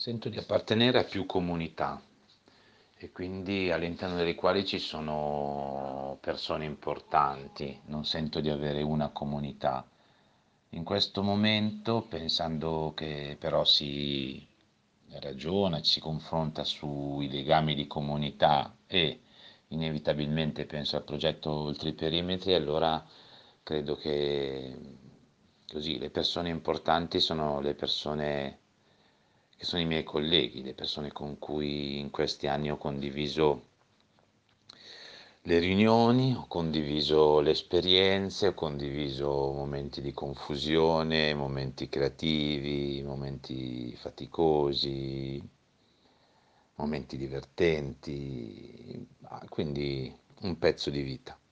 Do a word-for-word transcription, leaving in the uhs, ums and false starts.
Sento di appartenere a più comunità e quindi all'interno delle quali ci sono persone importanti, non sento di avere una comunità. In questo momento, pensando che però si ragiona, ci si confronta sui legami di comunità e inevitabilmente penso al progetto Oltre i perimetri, allora credo che così le persone importanti sono le persone che sono i miei colleghi, le persone con cui in questi anni ho condiviso le riunioni, ho condiviso le esperienze, ho condiviso momenti di confusione, momenti creativi, momenti faticosi, momenti divertenti, ah, quindi un pezzo di vita.